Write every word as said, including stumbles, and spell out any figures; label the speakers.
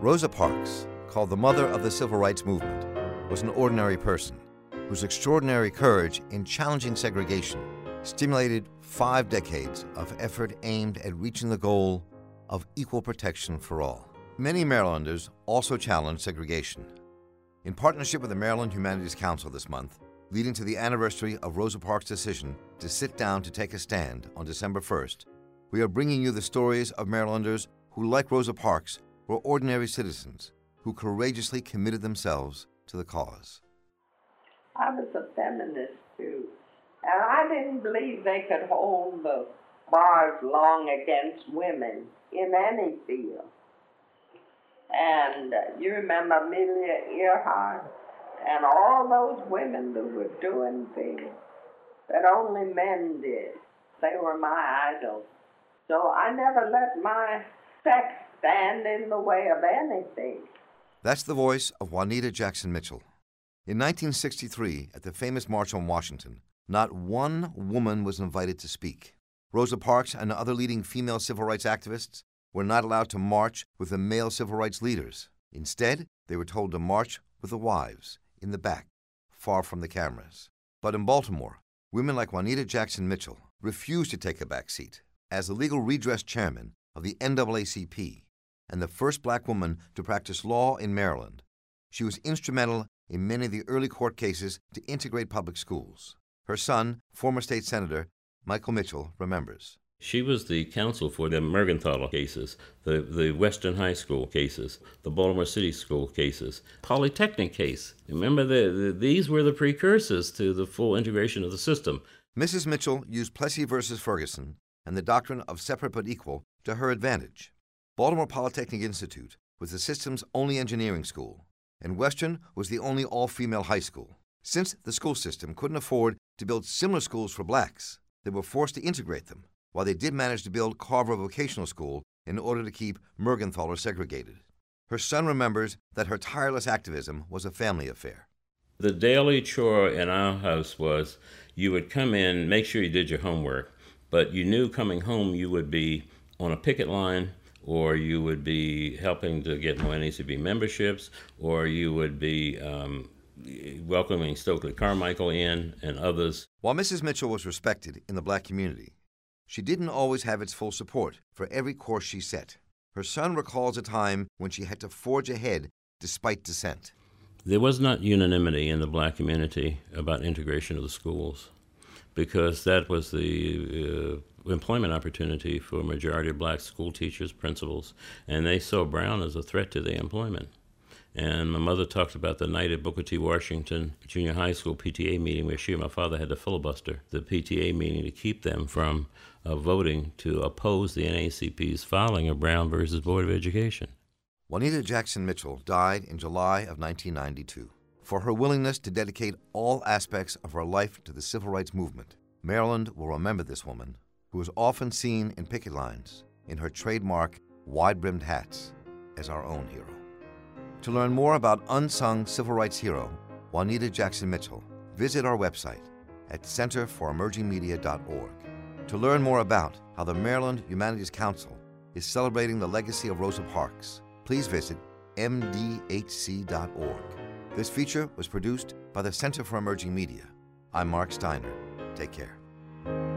Speaker 1: Rosa Parks, called the mother of the civil rights movement, was an ordinary person whose extraordinary courage in challenging segregation stimulated five decades of effort aimed at reaching the goal of equal protection for all. Many Marylanders also challenged segregation. In partnership with the Maryland Humanities Council this month, leading to the anniversary of Rosa Parks' decision to sit down to take a stand on December first, we are bringing you the stories of Marylanders who, like Rosa Parks, were ordinary citizens who courageously committed themselves to the cause.
Speaker 2: I was a feminist too, and I didn't believe they could hold the bars long against women in any field. And uh, you remember Amelia Earhart and all those women who were doing things that only men did. They were my idols. So I never let my sex stand in the way of anything.
Speaker 1: That's the voice of Juanita Jackson Mitchell. In nineteen sixty-three, at the famous March on Washington, not one woman was invited to speak. Rosa Parks and other leading female civil rights activists were not allowed to march with the male civil rights leaders. Instead, they were told to march with the wives in the back, far from the cameras. But in Baltimore, women like Juanita Jackson Mitchell refused to take a back seat. As the legal redress chairman of the N double A C P and the first black woman to practice law in Maryland, she was instrumental in many of the early court cases to integrate public schools. Her son, former state senator Michael Mitchell, remembers.
Speaker 3: She was the counsel for the Mergenthaler cases, the, the Western High School cases, the Baltimore City School cases, Polytechnic case. Remember, the, the, these were the precursors to the full integration of the system.
Speaker 1: Missus Mitchell used Plessy versus Ferguson and the doctrine of separate but equal to her advantage. Baltimore Polytechnic Institute was the system's only engineering school, and Western was the only all-female high school. Since the school system couldn't afford to build similar schools for blacks, they were forced to integrate them, while they did manage to build Carver Vocational School in order to keep Mergenthaler segregated. Her son remembers that her tireless activism was a family affair.
Speaker 3: The daily chore in our house was you would come in, make sure you did your homework, but you knew coming home you would be on a picket line, or you would be helping to get more N A A C P memberships, or you would be um, welcoming Stokely Carmichael in and others.
Speaker 1: While Missus Mitchell was respected in the black community, she didn't always have its full support for every course she set. Her son recalls a time when she had to forge ahead despite dissent.
Speaker 3: There was not unanimity in the black community about integration of the schools, because that was the uh, employment opportunity for a majority of black school teachers, principals, and they saw Brown as a threat to their employment. And my mother talked about the night at Booker T. Washington Junior High School P T A meeting where she and my father had to filibuster the P T A meeting to keep them from uh, voting to oppose the N A A C P's filing of Brown versus Board of Education.
Speaker 1: Juanita Jackson Mitchell died in July of nineteen ninety-two. For her willingness to dedicate all aspects of her life to the civil rights movement, Maryland will remember this woman, who is often seen in picket lines in her trademark wide-brimmed hats, as our own hero. To learn more about unsung civil rights hero Juanita Jackson Mitchell, visit our website at center for emerging media dot org. To learn more about how the Maryland Humanities Council is celebrating the legacy of Rosa Parks, please visit M D H C dot org. This feature was produced by the Center for Emerging Media. I'm Mark Steiner. Take care.